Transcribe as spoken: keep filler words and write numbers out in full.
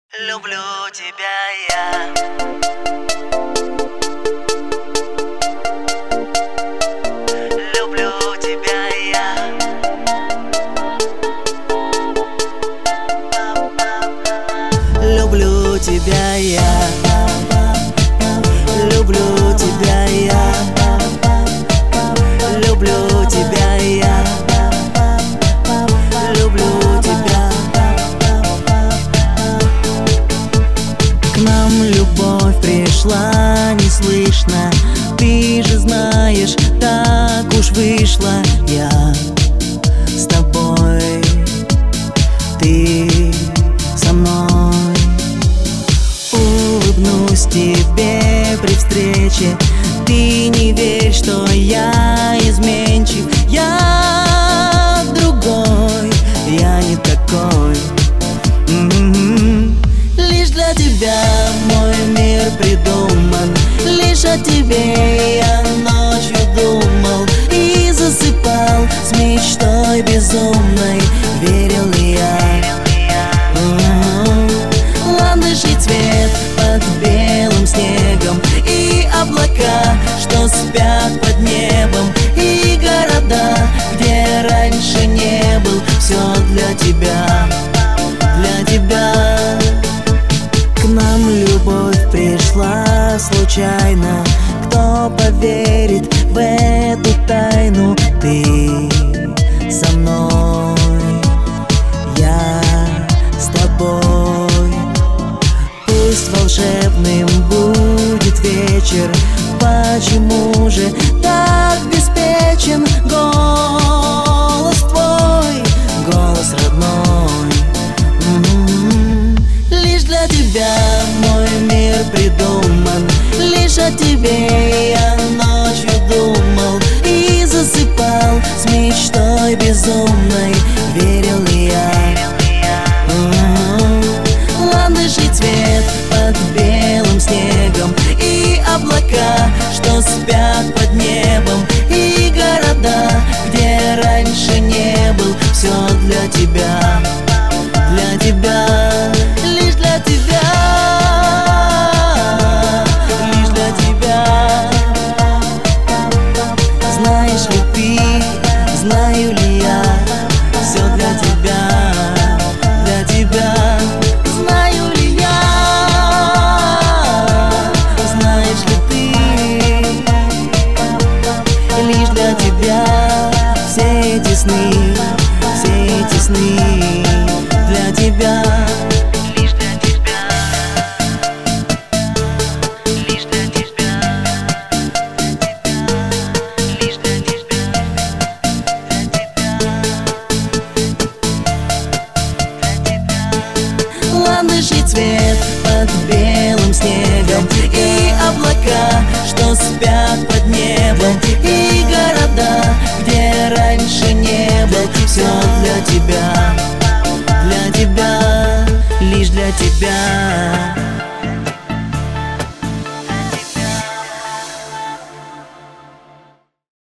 Люблю тебя я. Люблю тебя я. Люблю тебя я. Люблю тебя я. Люблю тебя я. Люблю тебя. К нам любовь пришла неслышно. Ты же знаешь, так уж вышло. Я с тобой, ты со мной. Улыбнусь тебе при встрече. Ты не верь, что я изменчив. Я другой, я не такой. М-м-м. Лишь для тебя мой мир придуман. Лишь о тебе я ночью думал и засыпал с мечтой безумной. Верил ли я? Ландышей цвет под белым снегом и облака, что спят под небом, и города, где раньше не был. Все для тебя, для тебя. К нам любовь пришла случайно. Кто поверит в эту тайну? Ты со мной, я с тобой. Пусть волшебным будет вечер. Почему же так беспечен голос твой, голос родной? М-м-м. Лишь для тебя мой мир придуман. Лишь о тебе я ночью думал и засыпал с мечтой безумной. Верил ли я? Ландышей цвет под белым снегом и облака, что спят под небом, и города, где раньше не был. Все для тебя, для тебя, лишь для тебя, лишь для тебя. Знаешь ли ты, знаю ли я? Все для тебя, для тебя. Знаю ли я? Знаешь ли ты? Лишь для тебя все эти сны, все эти сны для тебя. Лишь для тебя, лишь для тебя, лишь для тебя, для тебя. Ландышей цвет под белым снегом и облака, что спят под небом, и города, где раньше не был. Все для тебя, для тебя, лишь для тебя.